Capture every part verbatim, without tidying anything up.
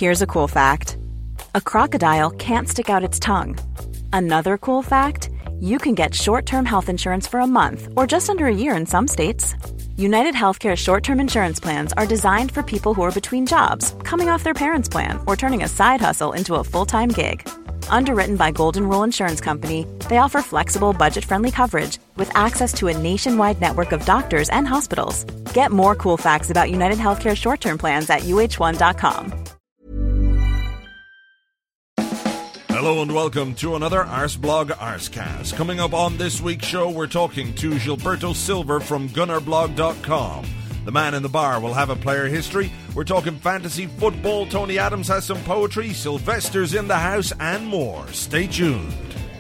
Here's a cool fact. A crocodile can't stick out its tongue. Another cool fact, you can get short-term health insurance for a month or just under a year in some states. United Healthcare short-term insurance plans are designed for people who are between jobs, coming off their parents' plan, or turning a side hustle into a full-time gig. Underwritten by Golden Rule Insurance Company, they offer flexible, budget-friendly coverage with access to a nationwide network of doctors and hospitals. Get more cool facts about United Healthcare short-term plans at U H one dot com. Hello and welcome to another Arsblog Arscast. Coming up on this week's show, we're talking to Gilberto Silver from gunner blog dot com. The man in the bar will have a player history. We're talking fantasy football. Tony Adams has some poetry. Sylvester's in the house and more. Stay tuned.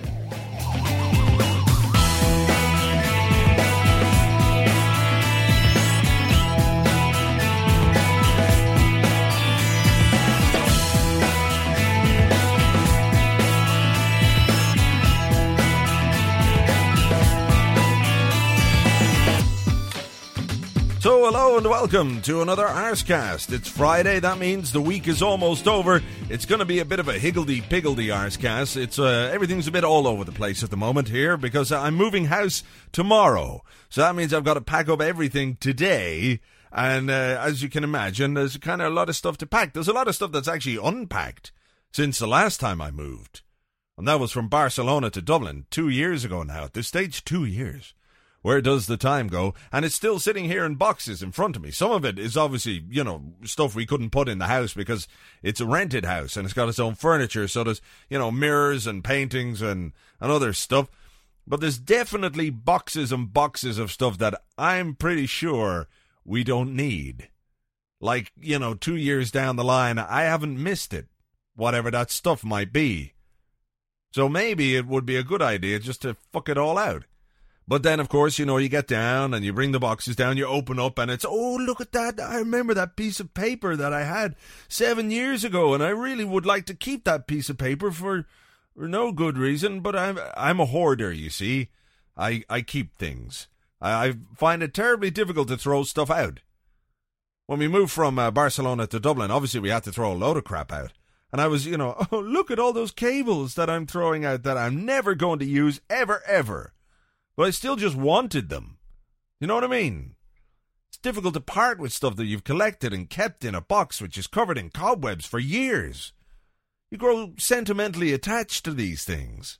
So hello and welcome to another Arscast. It's Friday, that means the week is almost over. It's going to be a bit of a higgledy-piggledy Arscast. It's uh, everything's a bit all over the place at the moment here because I'm moving house tomorrow. So that means I've got to pack up everything today. And uh, as you can imagine, there's kind of a lot of stuff to pack. There's a lot of stuff that's actually unpacked since the last time I moved. And that was from Barcelona to Dublin two years ago now. At this stage, two years. Where does the time go? And it's still sitting here in boxes in front of me. Some of it is obviously, you know, stuff we couldn't put in the house because it's a rented house and it's got its own furniture. So there's, you know, mirrors and paintings and, and other stuff. But there's definitely boxes and boxes of stuff that I'm pretty sure we don't need. Like, you know, two years down the line, I haven't missed it, whatever that stuff might be. So maybe it would be a good idea just to fuck it all out. But then, of course, you know, you get down and you bring the boxes down, you open up and it's, oh, look at that. I remember that piece of paper that I had seven years ago and I really would like to keep that piece of paper for, for no good reason. But I'm I'm a hoarder, you see. I, I keep things. I, I find it terribly difficult to throw stuff out. When we moved from uh, Barcelona to Dublin, obviously we had to throw a load of crap out. And I was, you know, oh, look at all those cables that I'm throwing out that I'm never going to use ever, ever. But I still just wanted them. You know what I mean? It's difficult to part with stuff that you've collected and kept in a box which is covered in cobwebs for years. You grow sentimentally attached to these things.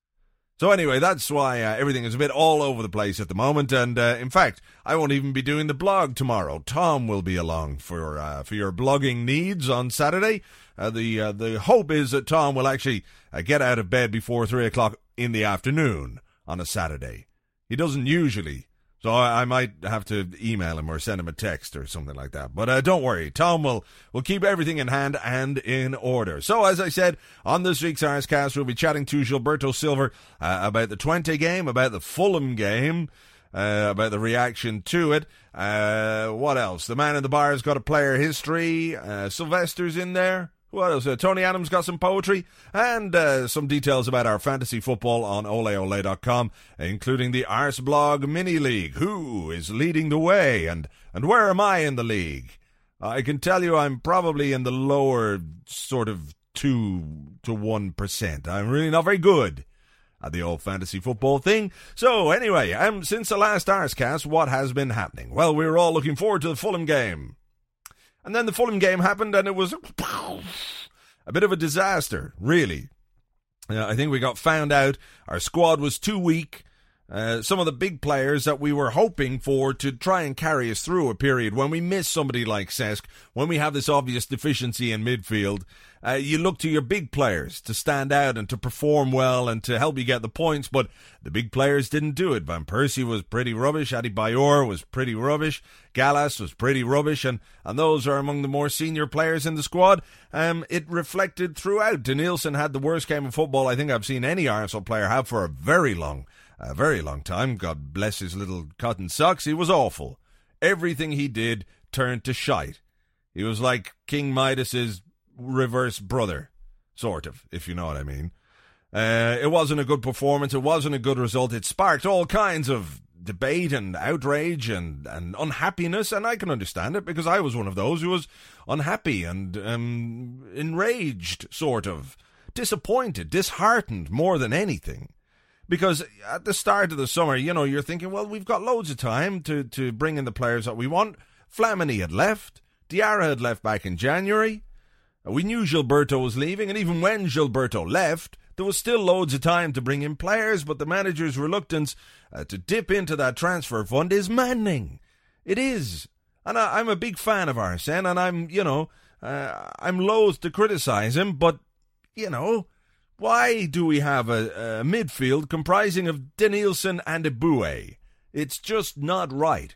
So anyway, that's why uh, everything is a bit all over the place at the moment. And uh, in fact, I won't even be doing the blog tomorrow. Tom will be along for uh, for your blogging needs on Saturday. Uh, the uh, the hope is that Tom will actually uh, get out of bed before three o'clock in the afternoon on a Saturday. He doesn't usually, so I, I might have to email him or send him a text or something like that. But uh, don't worry, Tom will, will keep everything in hand and in order. So as I said, on this week's Arscast, we'll be chatting to Gilberto Silver uh, about the Twente game, about the Fulham game, uh, about the reaction to it. Uh, what else? The man in the bar's got a player history. Uh, Sylvester's in there. What else? Uh, Tony Adams got some poetry and uh, some details about our fantasy football on ole ole dot com, including the Arsblog Mini League. Who is leading the way and, and where am I in the league? I can tell you I'm probably in the lower sort of two to one percent. I'm really not very good at the old fantasy football thing. So anyway, um, since the last Arscast, what has been happening? Well, we were all looking forward to the Fulham game. And then the Fulham game happened, and it was a bit of a disaster, really. Uh, I think we got found out. Our squad was too weak. Uh, some of the big players that we were hoping for to try and carry us through a period when we miss somebody like Cesc, when we have this obvious deficiency in midfield, uh, you look to your big players to stand out and to perform well and to help you get the points, but the big players didn't do it. Van Persie was pretty rubbish, Adebayor was pretty rubbish, Gallas was pretty rubbish, and, and those are among the more senior players in the squad. Um, it reflected throughout. Denilson had the worst game of football I think I've seen any Arsenal player have for a very long A very long time. God bless his little cotton socks. He was awful. Everything he did turned to shite. He was like King Midas's reverse brother, sort of, if you know what I mean. Uh, it wasn't a good performance. It wasn't a good result. It sparked all kinds of debate and outrage and, and unhappiness, and I can understand it because I was one of those who was unhappy and um, enraged, sort of. Disappointed, disheartened more than anything. Because at the start of the summer, you know, you're thinking, well, we've got loads of time to, to bring in the players that we want. Flamini had left. Diarra had left back in January. We knew Gilberto was leaving, and even when Gilberto left, there was still loads of time to bring in players, but the manager's reluctance uh, to dip into that transfer fund is maddening. It is. And I, I'm a big fan of Arsene, and I'm, you know, uh, I'm loath to criticise him, but, you know, why do we have a, a midfield comprising of Denilson and Eboué? It's just not right.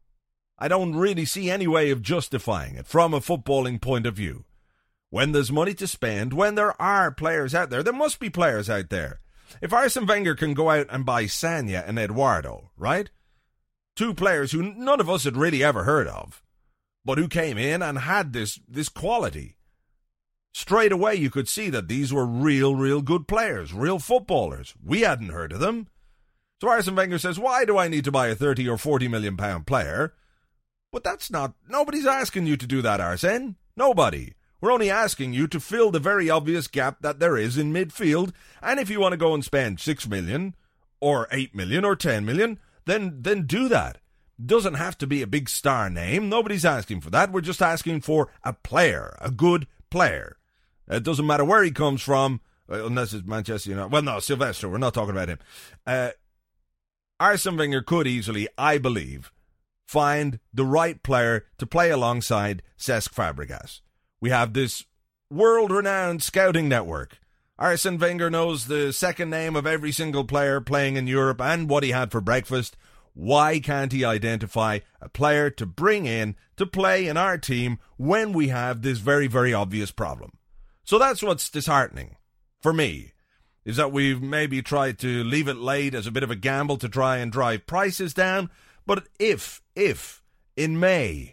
I don't really see any way of justifying it from a footballing point of view. When there's money to spend, when there are players out there, there must be players out there. If Arsene Wenger can go out and buy Sanya and Eduardo, right? Two players who none of us had really ever heard of, but who came in and had this, this quality. Straight away you could see that these were real, real good players, real footballers. We hadn't heard of them. So Arsene Wenger says, why do I need to buy a thirty or forty million pound player? But that's not, nobody's asking you to do that, Arsene. Nobody. We're only asking you to fill the very obvious gap that there is in midfield, and if you want to go and spend six million, or eight million, or ten million, then, then do that. Doesn't have to be a big star name. Nobody's asking for that. We're just asking for a player, a good player. It doesn't matter where he comes from, unless it's Manchester United. Well, no, Sylvester, we're not talking about him. Uh, Arsene Wenger could easily, I believe, find the right player to play alongside Cesc Fabregas. We have this world-renowned scouting network. Arsene Wenger knows the second name of every single player playing in Europe and what he had for breakfast. Why can't he identify a player to bring in to play in our team when we have this very, very obvious problem? So that's what's disheartening for me, is that we've maybe tried to leave it late as a bit of a gamble to try and drive prices down. But if, if, in May,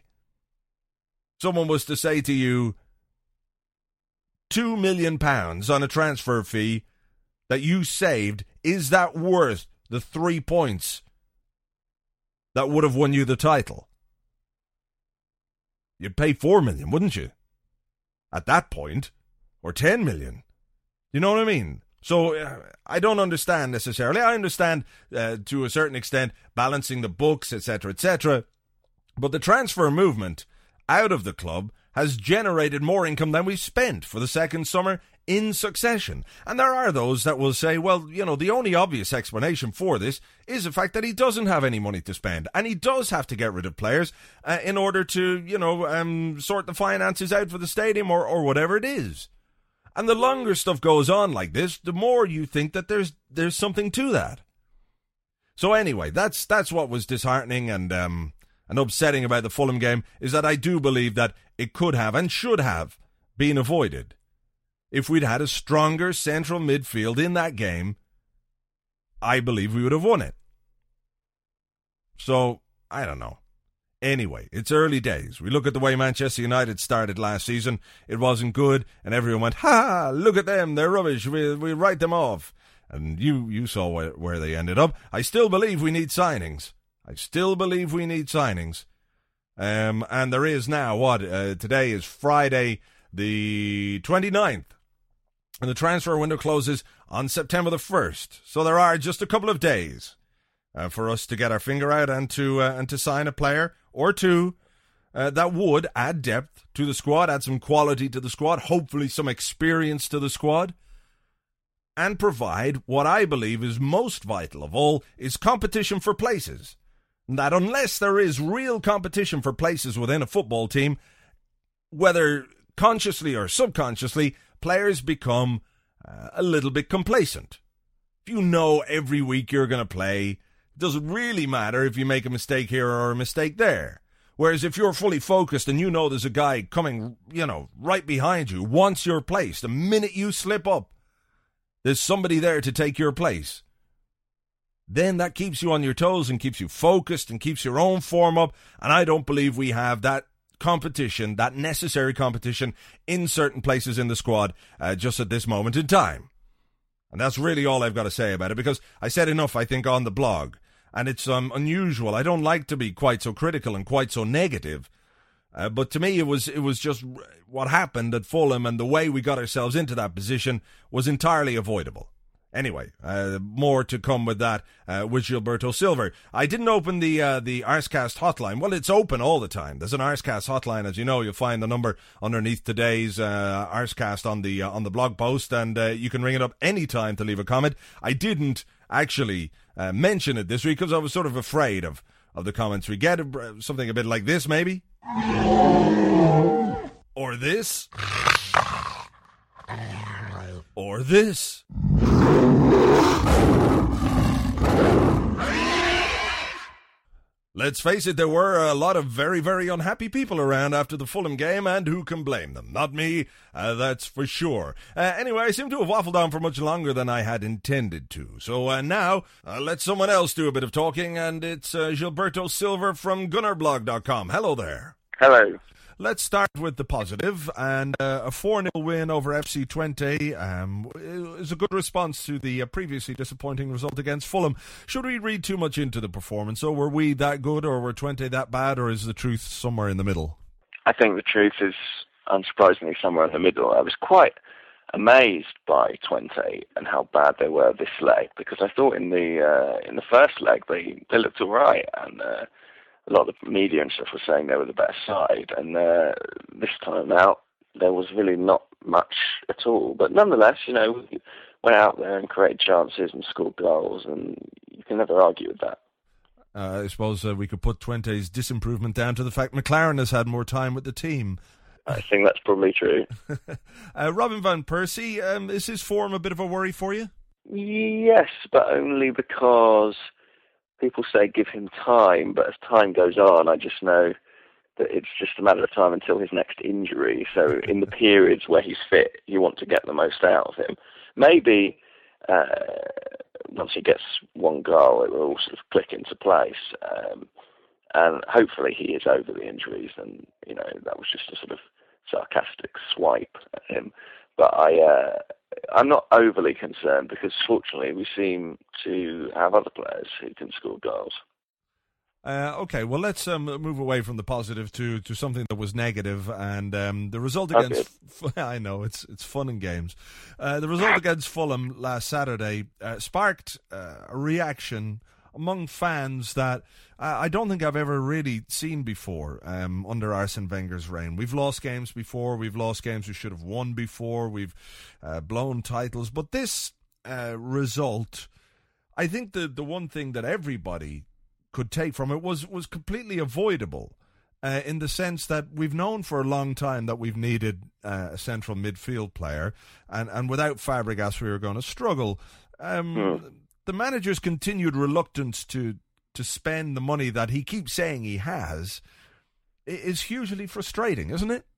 someone was to say to you, two million pounds on a transfer fee that you saved, is that worth the three points that would have won you the title? You'd pay four million, wouldn't you? At that point, or ten million. You know what I mean? So uh, I don't understand necessarily. I understand uh, to a certain extent balancing the books, et cetera, et cetera. But the transfer movement out of the club has generated more income than we've spent for the second summer in succession. And there are those that will say, well, you know, the only obvious explanation for this is the fact that he doesn't have any money to spend. And he does have to get rid of players uh, in order to, you know, um, sort the finances out for the stadium or, or whatever it is. And the longer stuff goes on like this, the more you think that there's there's something to that. So anyway, that's that's what was disheartening and um, and upsetting about the Fulham game, is that I do believe that it could have and should have been avoided. If we'd had a stronger central midfield in that game, I believe we would have won it. So, I don't know. Anyway, it's early days. We look at the way Manchester United started last season. It wasn't good, and everyone went, ha, look at them, they're rubbish, we, we write them off. And you, you saw where, where they ended up. I still believe we need signings. I still believe we need signings. Um, and there is now, what, uh, today is Friday the twenty-ninth. And the transfer window closes on September the first. So there are just a couple of days uh, for us to get our finger out and to uh, and to sign a player or two uh, that would add depth to the squad, add some quality to the squad, hopefully some experience to the squad, and provide what I believe is most vital of all, is competition for places. That unless there is real competition for places within a football team, whether consciously or subconsciously, players become uh, a little bit complacent. If you know every week you're going to play, it doesn't really matter if you make a mistake here or a mistake there. Whereas if you're fully focused and you know there's a guy coming, you know, right behind you, wants your place, the minute you slip up, there's somebody there to take your place. Then that keeps you on your toes and keeps you focused and keeps your own form up. And I don't believe we have that competition, that necessary competition in certain places in the squad uh, just at this moment in time. And that's really all I've got to say about it, because I said enough, I think, on the blog. And it's um, unusual. I don't like to be quite so critical and quite so negative Uh, but to me, it was it was just what happened at Fulham, and the way we got ourselves into that position was entirely avoidable. Anyway, uh, more to come with that uh, with Gilberto Silva. I didn't open the uh, the Arscast hotline. Well, it's open all the time. There's an Arscast hotline, as you know. You'll find the number underneath today's uh, Arscast on the uh, on the blog post, and uh, you can ring it up any time to leave a comment. I didn't actually uh, mention it this week because I was sort of afraid of, of the comments we get. Something a bit like this, maybe, or this, or this. Let's face it, there were a lot of very, very unhappy people around after the Fulham game, and who can blame them? Not me, uh, that's for sure. Uh, anyway, I seem to have waffled on for much longer than I had intended to. So uh, now, uh, let someone else do a bit of talking, and it's uh, Gilberto Silva from Gunner Blog dot com. Hello there. Hello. Let's start with the positive, and uh, a four nil win over F C Twente um, is a good response to the uh, previously disappointing result against Fulham. Should we read too much into the performance? So were we that good, or were Twente that bad, or is the truth somewhere in the middle? I think the truth is, unsurprisingly, somewhere in the middle. I was quite amazed by Twente and how bad they were this leg, because I thought in the uh, in the first leg they, they looked all right, and uh, a lot of the media and stuff were saying they were the better side, and uh, this time out there was really not much at all. But nonetheless, you know, we went out there and created chances and scored goals, and you can never argue with that. Uh, I suppose uh, we could put Twente's disimprovement down to the fact McLaren has had more time with the team. I think that's probably true. uh, Robin van Persie, um, is his form a bit of a worry for you? Yes, but only because people say give him time, but as time goes on, I just know that it's just a matter of time until his next injury. So in the periods where he's fit, you want to get the most out of him. Maybe uh, once he gets one goal, it will all sort of click into place. Um, and hopefully he is over the injuries, and, you know, that was just a sort of sarcastic swipe at him. But I... Uh, I'm not overly concerned because, fortunately, we seem to have other players who can score goals. Uh, okay, well, let's um, move away from the positive to, to something that was negative, and um, the result against... Okay. I know, it's it's fun and games. Uh, the result against Fulham last Saturday uh, sparked uh, a reaction among fans that uh, I don't think I've ever really seen before um, under Arsene Wenger's reign. We've lost games before, we've lost games we should have won before, we've uh, blown titles, but this uh, result, I think the, the one thing that everybody could take from it was, was completely avoidable uh, in the sense that we've known for a long time that we've needed uh, a central midfield player, and, and without Fabregas we were going to struggle. Um, hmm. The manager's continued reluctance to to spend the money that he keeps saying he has is hugely frustrating, isn't it?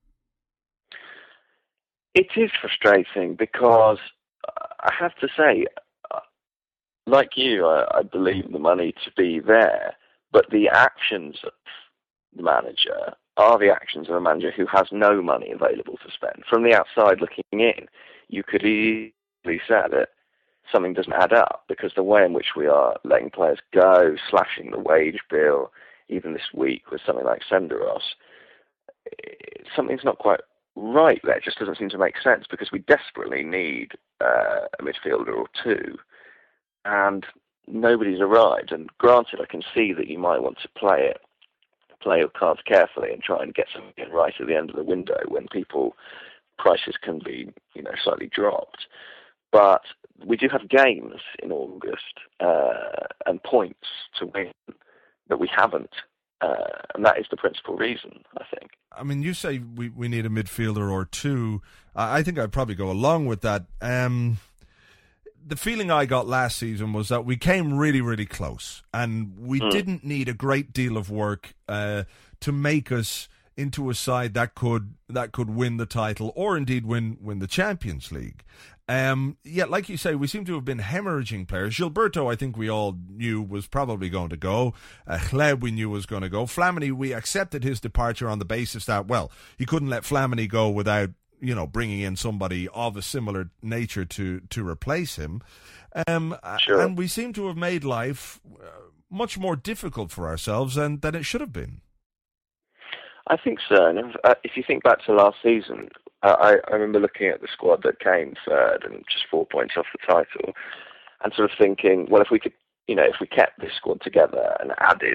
It is frustrating because I have to say, like you, I, I believe the money to be there, but the actions of the manager are the actions of a manager who has no money available to spend. From the outside looking in, you could easily say that something doesn't add up, because the way in which we are letting players go, slashing the wage bill, even this week with something like Senderos, something's not quite right there. It just doesn't seem to make sense, because we desperately need uh, a midfielder or two, and nobody's arrived. And granted, I can see that you might want to play it, play your cards carefully and try and get something right at the end of the window when people prices can be, you know, slightly dropped. But we do have games in August uh, and points to win that we haven't. Uh, and that is the principal reason, I think. I mean, you say we, we need a midfielder or two. I think I'd probably go along with that. Um, the feeling I got last season was that we came really, really close. And we mm. didn't need a great deal of work uh, to make us into a side that could that could win the title, or indeed win win the Champions League. Um, yeah, like you say, we seem to have been hemorrhaging players. Gilberto, I think we all knew was probably going to go. Uh, Hleb, we knew was going to go. Flamini, we accepted his departure on the basis that, well, you couldn't let Flamini go without, you know, bringing in somebody of a similar nature to, to replace him. Um, sure. And we seem to have made life much more difficult for ourselves than, than it should have been. I think so. And if, uh, if you think back to last season, uh, I, I remember looking at the squad that came third and just four points off the title, and sort of thinking, well, if we could, you know, if we kept this squad together and added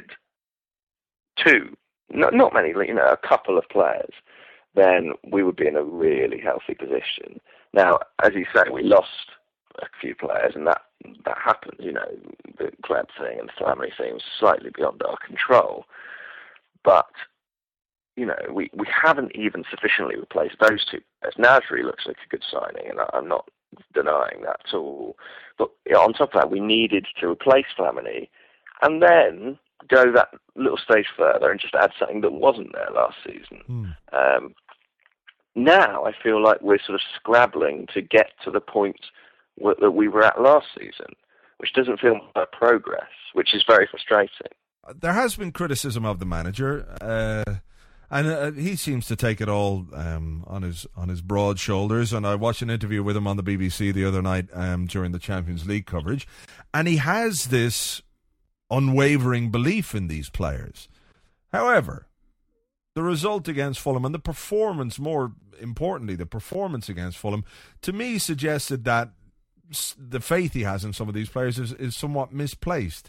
two, not not many, you know, a couple of players, then we would be in a really healthy position. Now, as you say, we lost a few players, and that that happened. You know, the Gleb thing and the Flamini thing was slightly beyond our control, but you know, we, we haven't even sufficiently replaced those two players. Nasri looks like a good signing, and I'm not denying that at all. But you know, on top of that, we needed to replace Flamini, and then go that little stage further and just add something that wasn't there last season. Mm. Um, now I feel like we're sort of scrabbling to get to the point w- that we were at last season, which doesn't feel like progress, which is very frustrating. There has been criticism of the manager, uh, and uh, he seems to take it all um, on his on his broad shoulders. And I watched an interview with him on the B B C the other night um, during the Champions League coverage, and he has this unwavering belief in these players. However, the result against Fulham and the performance, more importantly, the performance against Fulham, to me suggested that the faith he has in some of these players is, is somewhat misplaced.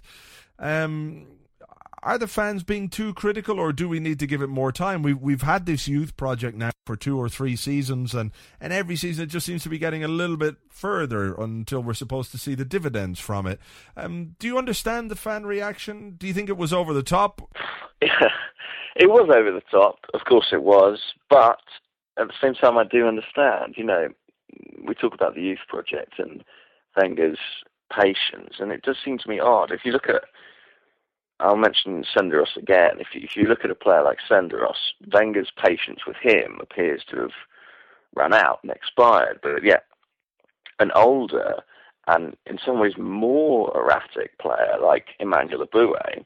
Um, are the fans being too critical, or do we need to give it more time? We've, we've had this youth project now for two or three seasons, and, and every season it just seems to be getting a little bit further until we're supposed to see the dividends from it. Um, do you understand the fan reaction? Do you think it was over the top? Yeah, it was over the top. Of course it was. But at the same time, I do understand. You know, we talk about the youth project and Wenger's patience, and it does seem to me odd. If you look at, I'll mention Senderos again. If you, if you look at a player like Senderos, Wenger's patience with him appears to have run out and expired. But yet, an older and in some ways more erratic player like Emmanuel Aboué,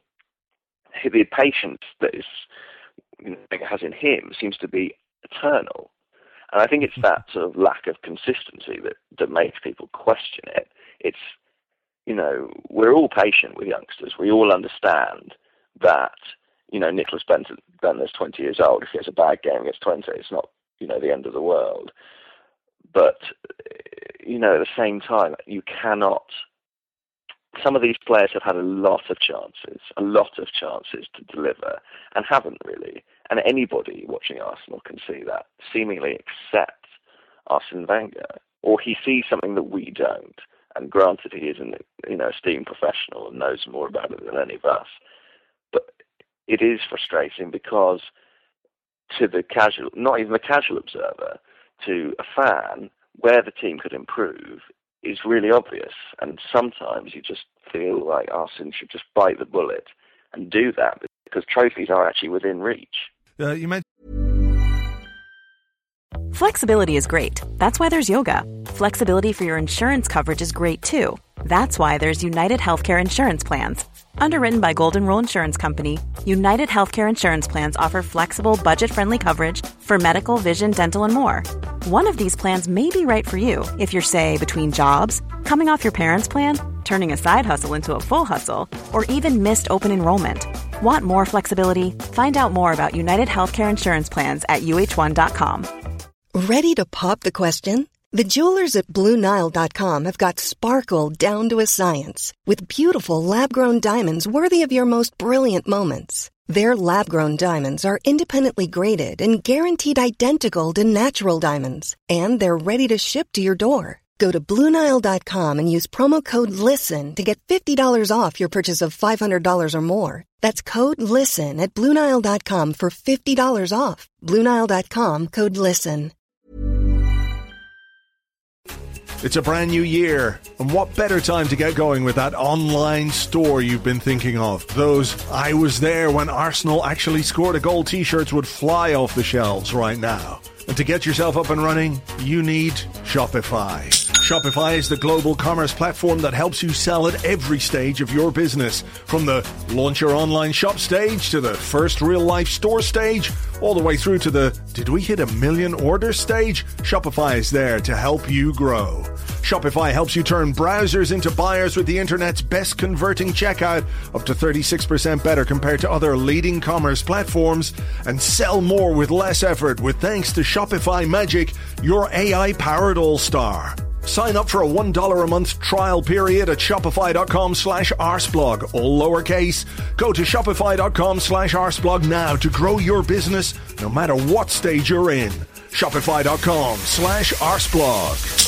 the patience that is, you know, has in him seems to be eternal. And I think it's that sort of lack of consistency that, that makes people question it. It's, you know, we're all patient with youngsters. We all understand that, you know, Nicholas Bendtner's twenty years old. If he has a bad game against twenty, it's not, you know, the end of the world. But, you know, at the same time, you cannot... Some of these players have had a lot of chances, a lot of chances to deliver, and haven't really. And anybody watching Arsenal can see that, seemingly except Arsene Wenger. Or he sees something that we don't. And granted, he is an, you know, esteemed professional and knows more about it than any of us. But it is frustrating because to the casual, not even the casual observer, to a fan, where the team could improve is really obvious. And sometimes you just feel like Arsene should just bite the bullet and do that because trophies are actually within reach. Uh, you mentioned Flexibility is great. That's why there's yoga. Flexibility for your insurance coverage is great too. That's why there's United Healthcare Insurance Plans. Underwritten by Golden Rule Insurance Company, United Healthcare Insurance Plans offer flexible, budget-friendly coverage for medical, vision, dental, and more. One of these plans may be right for you if you're, say, between jobs, coming off your parents' plan, turning a side hustle into a full hustle, or even missed open enrollment. Want more flexibility? Find out more about United Healthcare Insurance Plans at U H one dot com. Ready to pop the question? The jewelers at Blue Nile dot com have got sparkle down to a science with beautiful lab-grown diamonds worthy of your most brilliant moments. Their lab-grown diamonds are independently graded and guaranteed identical to natural diamonds, and they're ready to ship to your door. Go to Blue Nile dot com and use promo code LISTEN to get fifty dollars off your purchase of five hundred dollars or more. That's code LISTEN at Blue Nile dot com for fifty dollars off. Blue Nile dot com, code LISTEN. It's a brand new year, and what better time to get going with that online store you've been thinking of? Those I was there when Arsenal actually scored a goal t-shirts would fly off the shelves right now. And to get yourself up and running, you need Shopify. Shopify is the global commerce platform that helps you sell at every stage of your business. From the launch your online shop stage to the first real-life store stage, all the way through to the did we hit a million orders stage? Shopify is there to help you grow. Shopify helps you turn browsers into buyers with the internet's best converting checkout, up to thirty-six percent better compared to other leading commerce platforms, and sell more with less effort with thanks to Shopify Magic, your A I-powered all-star. Sign up for a one dollar a month trial period at shopify.com slash arseblog, all lowercase. Go to shopify.com slash arseblog now to grow your business no matter what stage you're in. Shopify.com slash arseblog.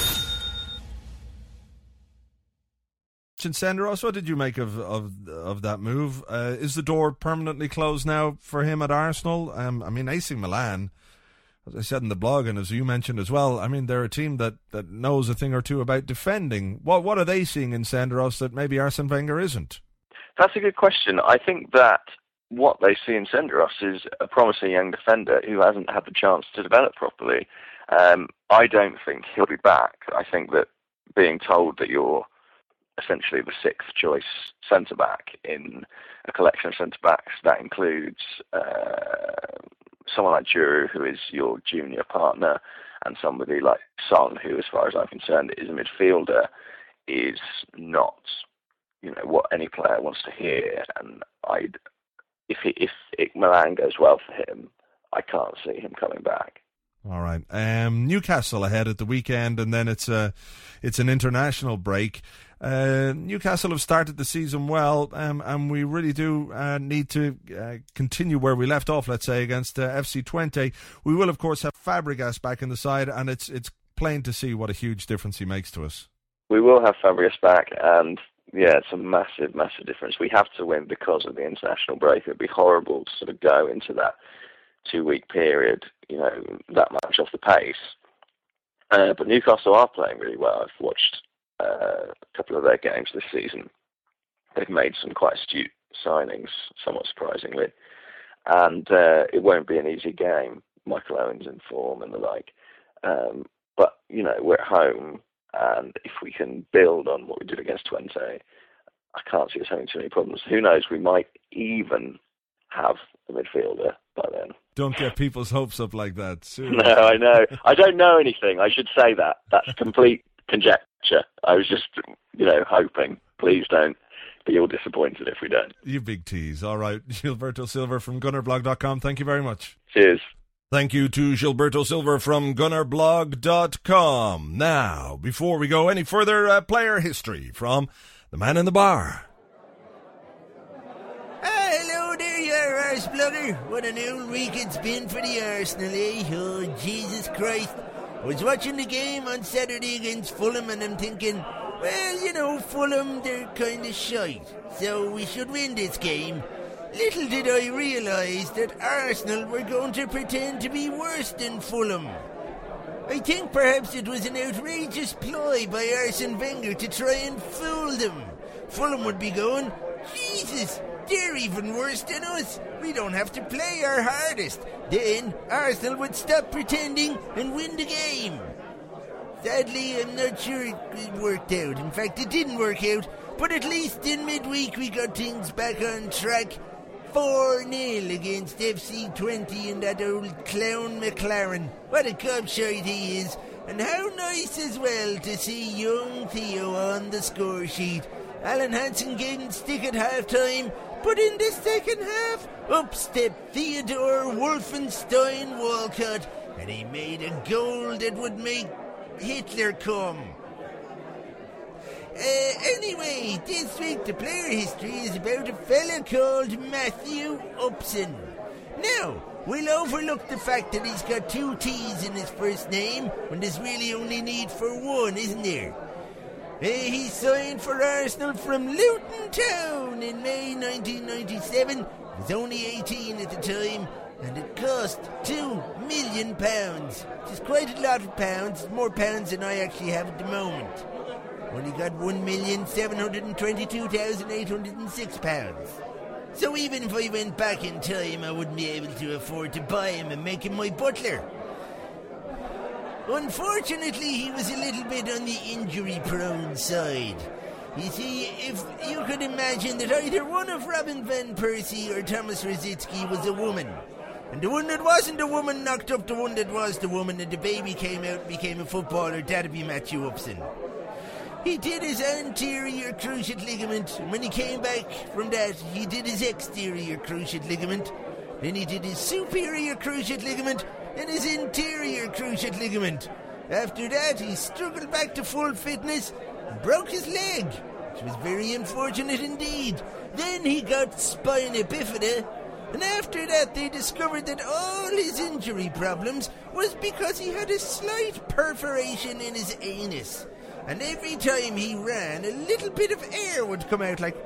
Senderos, what did you make of of, of that move? Uh, is the door permanently closed now for him at Arsenal? Um, I mean, A C Milan, as I said in the blog, and as you mentioned as well, I mean, they're a team that, that knows a thing or two about defending. What what are they seeing in Senderos that maybe Arsene Wenger isn't? That's a good question. I think that what they see in Senderos is a promising young defender who hasn't had the chance to develop properly. Um, I don't think he'll be back. I think that being told that you're essentially the sixth choice centre-back in a collection of centre-backs, that includes uh, someone like Giroud, who is your junior partner, and somebody like Son, who, as far as I'm concerned, is a midfielder, is not, you know, what any player wants to hear. And I'd, if he, if it, Milan goes well for him, I can't see him coming back. All right. Um, Newcastle ahead at the weekend, and then it's a, it's an international break. Uh, Newcastle have started the season well, um, and we really do uh, need to uh, continue where we left off, let's say, against uh, F C Twente. We will, of course, have Fabregas back in the side, and it's it's plain to see what a huge difference he makes to us. We will have Fabregas back, and yeah, it's a massive, massive difference. We have to win because of the international break. It would be horrible to sort of go into that two-week period, you know, that much off the pace. Uh, but Newcastle are playing really well. I've watched Uh, a couple of their games this season. They've made some quite astute signings, somewhat surprisingly, and uh, it won't be an easy game. Michael Owen's in form and the like, um, but you know, we're at home, and if we can build on what we did against Twente, I can't see us having too many problems. Who knows, we might even have a midfielder by then. Don't get people's hopes up like that. Seriously. No, I know. I don't know anything. I should say that. That's complete conjecture. I was just, you know, hoping. Please don't be all disappointed if we don't. You big tease. All right. Gilberto Silva from gunner blog dot com. Thank you very much. Cheers. Thank you to Gilberto Silva from gunner blog dot com. Now, before we go any further, uh, player history from the man in the bar. Ah, hello there, you arse blogger. What an old week it's been for the Arsenal, eh? Oh, Jesus Christ. I was watching the game on Saturday against Fulham, and I'm thinking, well, you know, Fulham, they're kind of shite, so we should win this game. Little did I realise that Arsenal were going to pretend to be worse than Fulham. I think perhaps it was an outrageous ploy by Arsene Wenger to try and fool them. Fulham would be going, Jesus, they're even worse than us. We don't have to play our hardest. Then Arsenal would stop pretending and win the game. Sadly, I'm not sure it worked out. In fact, it didn't work out. But at least in midweek we got things back on track. four nil against F C Twente and that old clown McLaren. What a gobshite he is. And how nice as well to see young Theo on the score sheet. Alan Hansen didn't stick at half-time, but in the second half, up stepped Theodore Wolfenstein Walcott, and he made a goal that would make Hitler come. Uh, anyway, this week the player history is about a fella called Matthew Upson. Now, we'll overlook the fact that he's got two T's in his first name, when there's really only need for one, isn't there? Uh, he signed for Arsenal from Luton Town in May nineteen ninety-seven. He was only eighteen at the time, and it cost two million pounds. Which is quite a lot of pounds, more pounds than I actually have at the moment. Only got one million seven hundred twenty-two thousand eight hundred six pounds. So even if I went back in time, I wouldn't be able to afford to buy him and make him my butler. Unfortunately, he was a little bit on the injury-prone side. You see, if you could imagine that either one of Robin Van Persie or Thomas Rosicky was a woman, And the one that wasn't a woman knocked up the one that was the woman, and the baby came out and became a footballer. That'd be Matthew Upson. He did his anterior cruciate ligament, and when he came back from that, he did his exterior cruciate ligament. Then he did his superior cruciate ligament and his interior cruciate ligament. After that, he struggled back to full fitness and broke his leg, which was very unfortunate indeed. Then he got spina bifida, and after that they discovered that all his injury problems was because he had a slight perforation in his anus. And every time he ran, a little bit of air would come out like...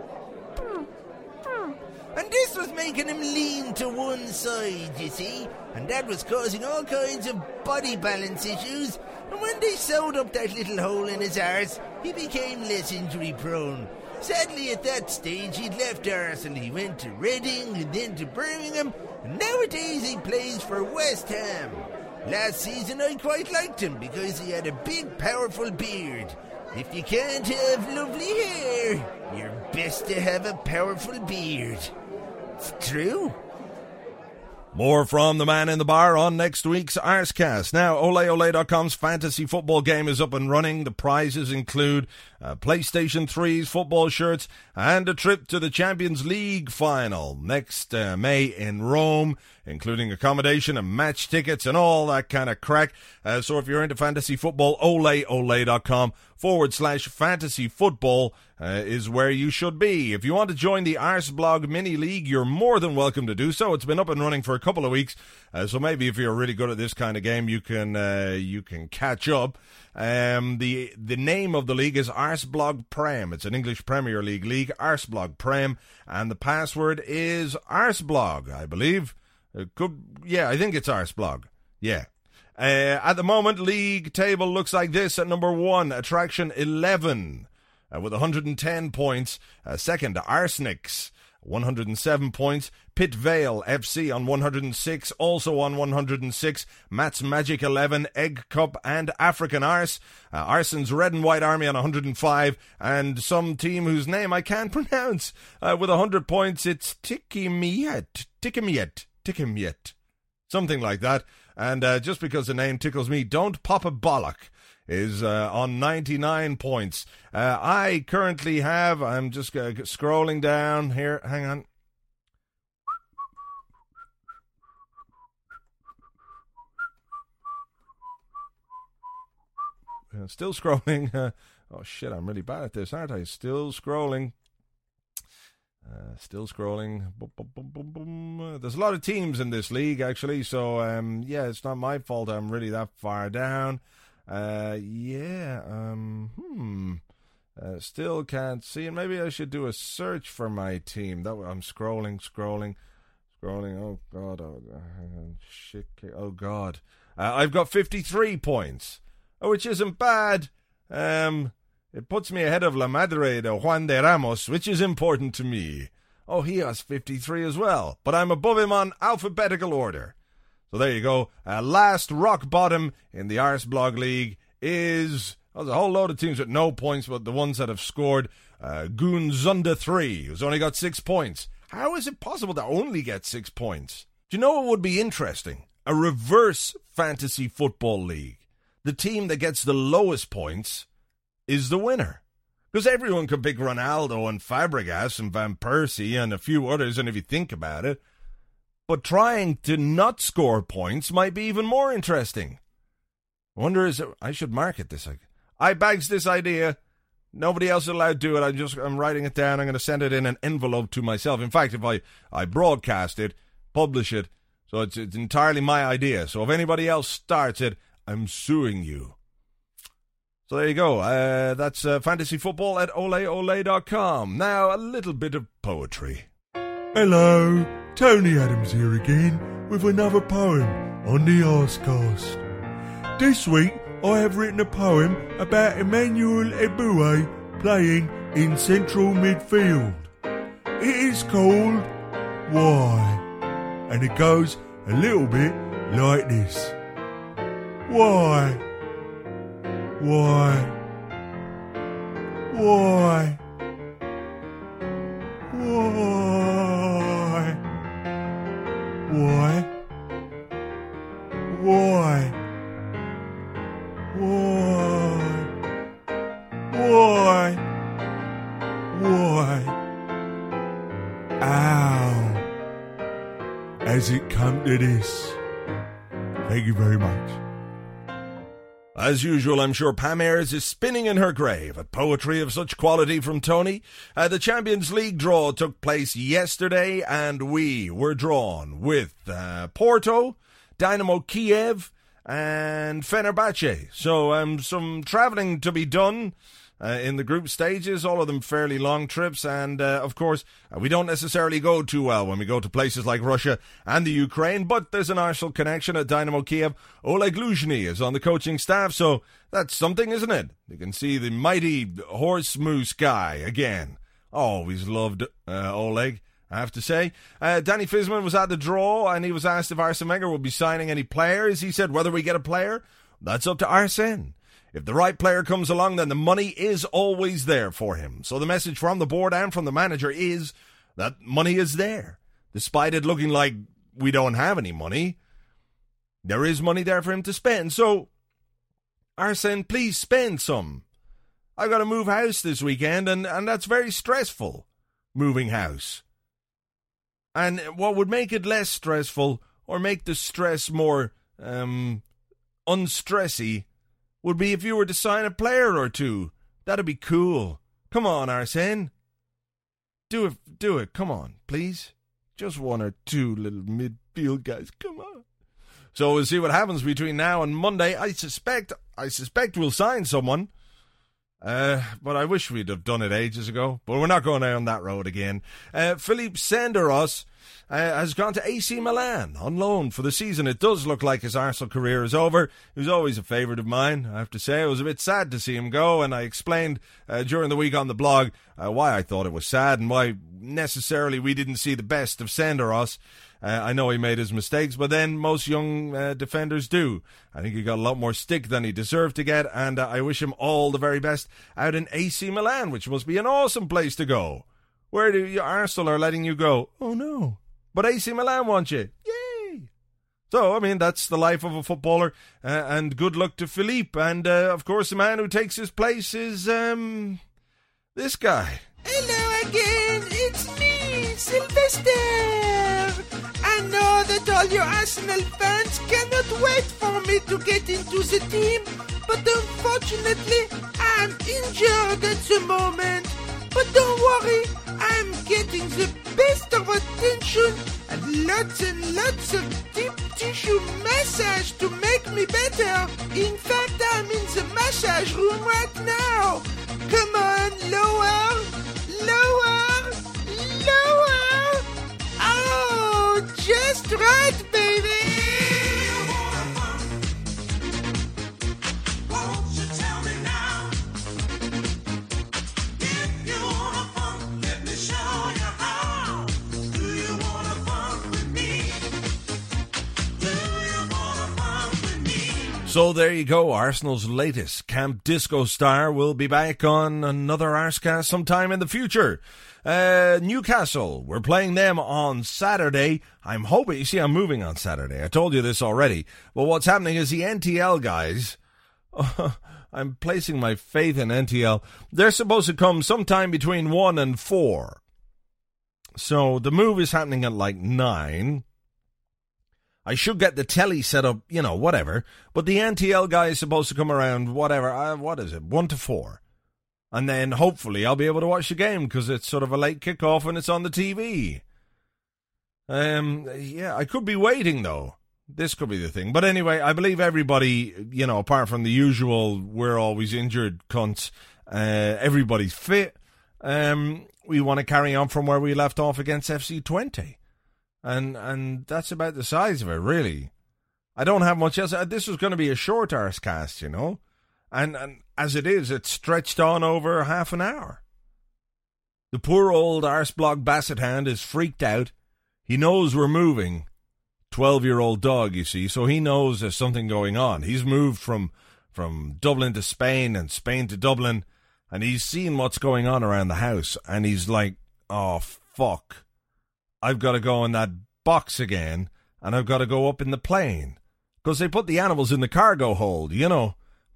And this was making him lean to one side, you see. And that was causing all kinds of body balance issues. And when they sewed up that little hole in his arse, he became less injury prone. Sadly, at that stage, he'd left Arsenal. He went to Reading and then to Birmingham. And nowadays he plays for West Ham. Last season I quite liked him because he had a big, powerful beard. If you can't have lovely hair, you're best to have a powerful beard. It's true. More from the man in the bar on next week's Arsecast. Now, Ole Ole dot com's fantasy football game is up and running. The prizes include uh, PlayStation threes, football shirts, and a trip to the Champions League final next uh, May in Rome, including accommodation and match tickets and all that kind of crack. Uh, so if you're into fantasy football, Ole Ole dot com forward slash fantasy football uh, is where you should be. If you want to join the Arseblog Mini League, you're more than welcome to do so. It's been up and running for a couple of weeks, uh, so maybe if you're really good at this kind of game, you can uh, you can catch up. Um, the the name of the league is Arseblog Prem. It's an English Premier League league, Arseblog Prem, and the password is Arseblog, I believe. It could, yeah, I think it's Arseblog. Yeah. Uh, at the moment, league table looks like this. At number one, Attraction eleven, uh, with one hundred ten points. Uh, second, Arsenics, one hundred seven points. Pitt Vale F C on one hundred six, also on one hundred six. Matt's Magic eleven, Egg Cup, and African Arse. Uh, Arson's Red and White Army on one hundred five, and some team whose name I can't pronounce. Uh, with one hundred points, it's Tikimiet, Tikimiet, Tikimiet, something like that. And uh, just because the name tickles me, Don't Pop a Bollock is uh, on ninety-nine points. Uh, I currently have, I'm just uh, scrolling down here, hang on. Uh, still scrolling. Uh, oh shit, I'm really bad at this, aren't I? Still scrolling. Uh, still scrolling. Boom, boom, boom, boom, boom. There's a lot of teams in this league, actually, so um, yeah, it's not my fault I'm really that far down. Uh, yeah, um, hmm. Uh, still can't see it. Maybe I should do a search for my team. That I'm scrolling, scrolling, scrolling. Oh god, oh hang on, shit. Oh god, uh, I've got fifty-three points, which isn't bad. Um. It puts me ahead of La Madre de Juan de Ramos, which is important to me. Oh, he has fifty-three as well, but I'm above him on alphabetical order. So there you go. Uh, last rock bottom in the Arseblog League is... Oh, there's a whole load of teams with no points, but the ones that have scored. Uh, Goonzunda three, who's only got six points. How is it possible to only get six points? Do you know what would be interesting? A reverse fantasy football league. The team that gets the lowest points is the winner. Because everyone could pick Ronaldo and Fabregas and Van Persie and a few others, and if you think about it. But trying to not score points might be even more interesting. I wonder, is it, I should market this. I bags this idea. Nobody else is allowed to do it. I'm just, I'm writing it down. I'm going to send it in an envelope to myself. In fact, if I, I broadcast it, publish it, so it's, it's entirely my idea. So if anybody else starts it, I'm suing you. So there you go. Uh, that's uh, fantasy football at Ole Ole dot com. Now, a little bit of poetry. Hello, Tony Adams here again with another poem on the Arsecast. This week, I have written a poem about Emmanuel Eboué playing in central midfield. It is called Why? And it goes a little bit like this. Why? Why? Why? Why? Why Why? Why? Why? Ow. Has it come to this? Thank you very much. As usual, I'm sure Pam Ayres is spinning in her grave at poetry of such quality from Tony. Uh, the Champions League draw took place yesterday, and we were drawn with uh, Porto, Dynamo Kiev, and Fenerbahce. So um, some travelling to be done uh, in the group stages, all of them fairly long trips, and uh, of course uh, we don't necessarily go too well when we go to places like Russia and the Ukraine, but there's an Arsenal connection at Dynamo Kiev. Oleg Luzhny is on the coaching staff, so that's something, isn't it? You can see the mighty horse moose guy again. Always loved uh, Oleg, I have to say. Uh, Danny Fisman was at the draw, and he was asked if Arsene Wenger will be signing any players. He said whether we get a player, that's up to Arsene. If the right player comes along, then the money is always there for him. So the message from the board and from the manager is that money is there. Despite it looking like we don't have any money, there is money there for him to spend. So, Arsene, please spend some. I've got to move house this weekend, and, and that's very stressful, moving house. And what would make it less stressful, or make the stress more um, unstressy, would be if you were to sign a player or two. That'd be cool. Come on, Arsene. Do it, do it. Come on, please. Just one or two little midfield guys. Come on. So we'll see what happens between now and Monday. I suspect, I suspect we'll sign someone. Uh, but I wish we'd have done it ages ago. But we're not going down that road again. Uh, Philippe Senderos uh, has gone to A C Milan on loan for the season. It does look like his Arsenal career is over. He was always a favourite of mine, I have to say. I was a bit sad to see him go, and I explained uh, during the week on the blog uh, why I thought it was sad and why necessarily we didn't see the best of Senderos. Uh, I know he made his mistakes, but then most young uh, defenders do. I think he got a lot more stick than he deserved to get, and uh, I wish him all the very best out in A C Milan, which must be an awesome place to go. Where do you, Arsenal are letting you go? Oh no. But A C Milan want you. Yay! So, I mean, that's the life of a footballer, uh, and good luck to Philippe. And, uh, of course, the man who takes his place is, um, this guy. Hello again, it's me, Sylvester. I know that all your Arsenal fans cannot wait for me to get into the team, but unfortunately, I'm injured at the moment. But don't worry, I'm getting the best of attention and lots and lots of deep tissue massage to make me better. In fact, I'm in the massage room right now. Come on, lower, lower, lower. Oh, just right, baby. So there you go, Arsenal's latest Camp Disco star will be back on another Arscast sometime in the future. Uh, Newcastle, we're playing them on Saturday. I'm hoping, you see, I'm moving on Saturday. I told you this already. But what's happening is the N T L guys, uh, I'm placing my faith in N T L. They're supposed to come sometime between one and four. So the move is happening at like nine. I should get the telly set up, you know, whatever. But the N T L guy is supposed to come around, whatever, uh, what is it, one to four. And then hopefully I'll be able to watch the game because it's sort of a late kickoff and it's on the T V. Um, yeah, I could be waiting though. This could be the thing. But anyway, I believe everybody, you know, apart from the usual, we're always injured cunts, uh, everybody's fit. Um, we want to carry on from where we left off against F C twenty. And and that's about the size of it, really. I don't have much else. This was going to be a short Arscast, you know. And, and as it is, it's stretched on over half an hour. The poor old Arsblog Basset Hound is freaked out. He knows we're moving. Twelve-year-old dog, you see, so he knows there's something going on. He's moved from, from Dublin to Spain and Spain to Dublin, and he's seen what's going on around the house, and he's like, oh, fuck. I've got to go in that box again, and I've got to go up in the plane. Because they put the animals in the cargo hold, you know.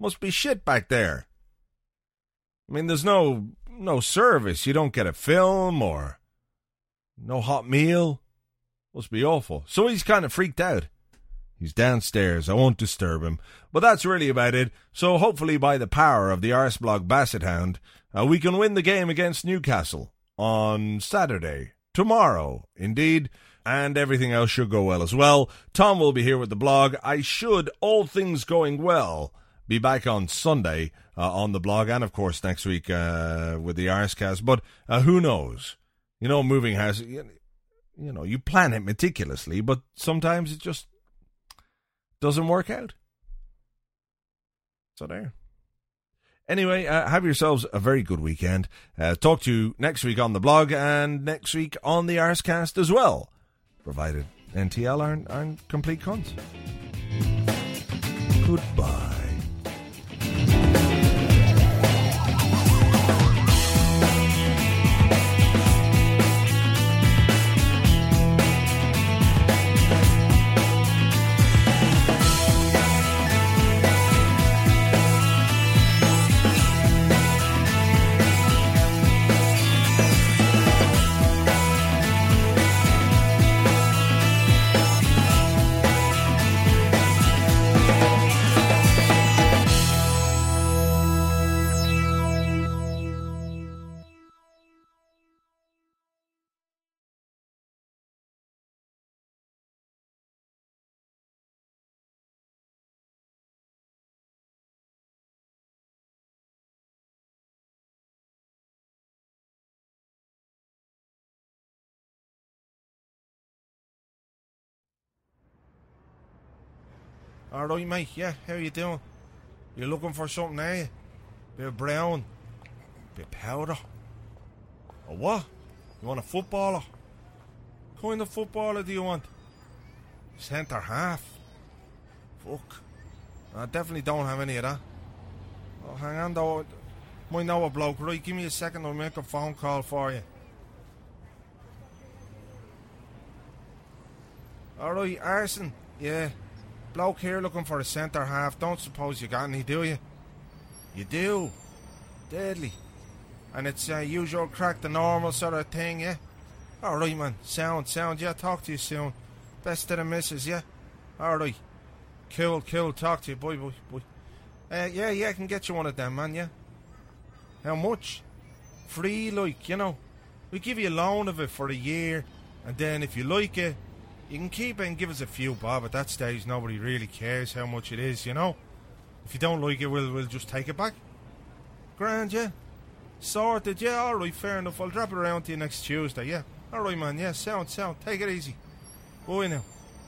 Must be shit back there. I mean, there's no no service. You don't get a film or no hot meal. Must be awful. So he's kind of freaked out. He's downstairs. I won't disturb him. But that's really about it. So hopefully by the power of the Arseblog Basset Hound, uh, we can win the game against Newcastle on Saturday. Tomorrow, indeed. And everything else should go well as well. Tom will be here with the blog. I should, all things going well, be back on Sunday uh, on the blog. And, of course, next week uh, with the Arsecast. But uh, who knows? You know, moving house, you, you know, you plan it meticulously, but sometimes it just doesn't work out. So there. Anyway, uh, have yourselves a very good weekend. Uh, talk to you next week on the blog and next week on the Arsecast as well, provided N T L aren't, aren't complete cunts. Goodbye. Alright, mate, yeah, how you doing? You looking for something, are you? Bit of brown, bit of powder. Or what? You want a footballer? What kind of footballer do you want? Centre half? Fuck. I definitely don't have any of that. Oh, hang on though. Might know a bloke. Right, give me a second, I'll make a phone call for you. Alright, Arson, yeah. Bloke here looking for a centre half. Don't suppose you got any, do you? You do? Deadly. And it's uh, usual crack, the normal sort of thing, yeah? Alright, man. Sound, sound, yeah. Talk to you soon. Best of the missus, yeah? Alright. Cool, cool. Talk to you. Bye, bye, bye. Uh, yeah, yeah, I can get you one of them, man, yeah? How much? Free, like, you know. We give you a loan of it for a year, and then if you like it, you can keep it and give us a few bob. At that stage, nobody really cares how much it is, you know. If you don't like it, we'll, we'll just take it back. Grand, yeah. Sorted, yeah, alright, fair enough. I'll drop it around to you next Tuesday, yeah. Alright, man, yeah, sound, sound. Take it easy. Bye now.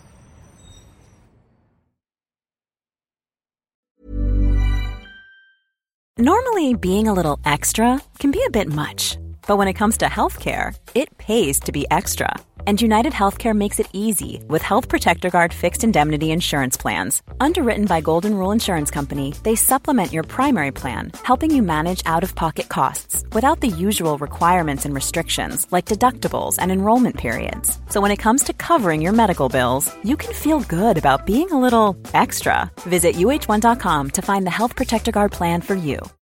Normally, being a little extra can be a bit much. But when it comes to healthcare, it pays to be extra. And United Healthcare makes it easy with Health Protector Guard fixed indemnity insurance plans. Underwritten by Golden Rule Insurance Company, they supplement your primary plan, helping you manage out-of-pocket costs without the usual requirements and restrictions like deductibles and enrollment periods. So when it comes to covering your medical bills, you can feel good about being a little extra. Visit U H one dot com to find the Health Protector Guard plan for you.